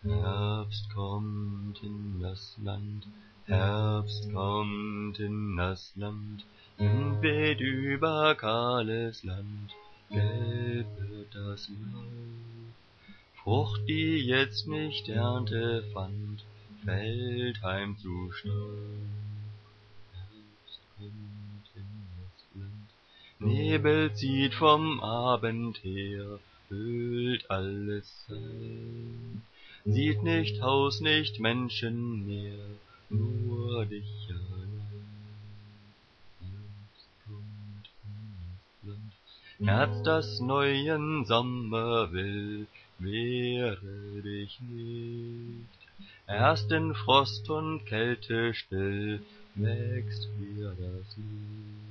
Herbst kommt in das Land, Herbst kommt in das Land, Wind weht über kahles Land, gelb wird das Laub. Frucht, die jetzt nicht Ernte fand, fällt heim zu Staub. Herbst kommt in das Land, Nebel zieht vom Abend her, hüllt alles ein. Sieht nicht Haus, nicht Menschen mehr, nur dich allein. Herbst kommt in das Land, Herz, das neuen Sommer will, wehre dich nicht. Erst in Frost und Kälte still wächst wieder das Licht. Herbst kommt in das Land, Nebel zieht vom Abend her, hüllt alles ein. Sieht nicht Haus, nicht Menschen mehr, nur dich allein. Herbst kommt in das Land, Nebel zieht vom Abend her, hüllt alles ein. Sieht nicht Haus, nicht Menschen mehr, nur dich allein. Herbst kommt in das Land, Herz, das neuen Sommer will, wehre dich nicht. Erst in Frost und Kälte still wächst wieder das Licht.